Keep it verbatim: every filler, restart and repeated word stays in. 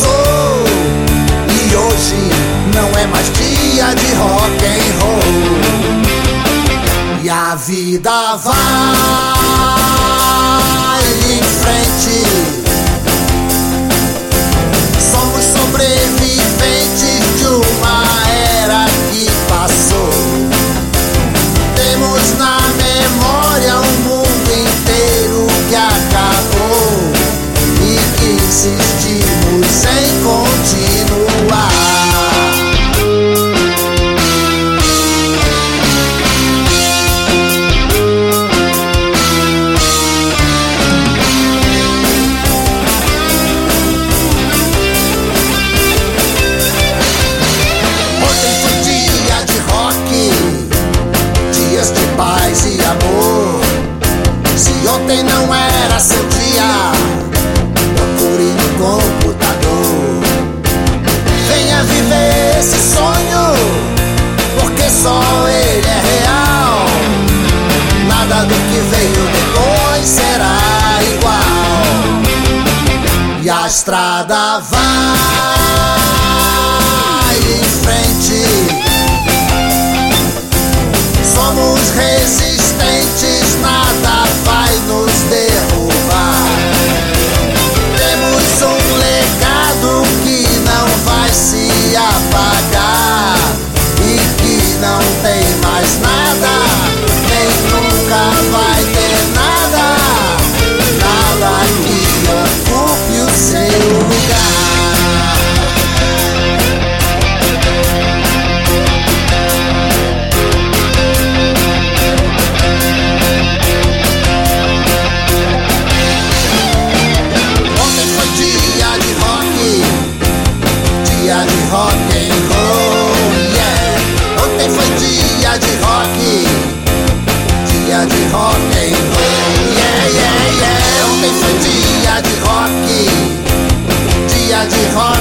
passou e hoje não é mais dia de rock and roll. E a vida vai em frente. Somos sobreviventes de uma era que passou. Temos na memória um mundo inteiro que acabou e que insistimos em continuar. Paz e amor. Se ontem não era seu dia, procure no computador. Venha viver esse sonho, porque só ele é real. Nada do que veio depois será igual. E a estrada vai em frente. Somos resistentes, nada vai nos derrubar. Temos um legado que não vai se apagar e que não tem mais nada, nem nunca vai ter nada, nada que ocupe o seu lugar. Dia de rock and roll, yeah. Ontem foi dia de rock, dia de rock and roll, yeah, yeah, yeah. Ontem foi dia de rock, dia de rock.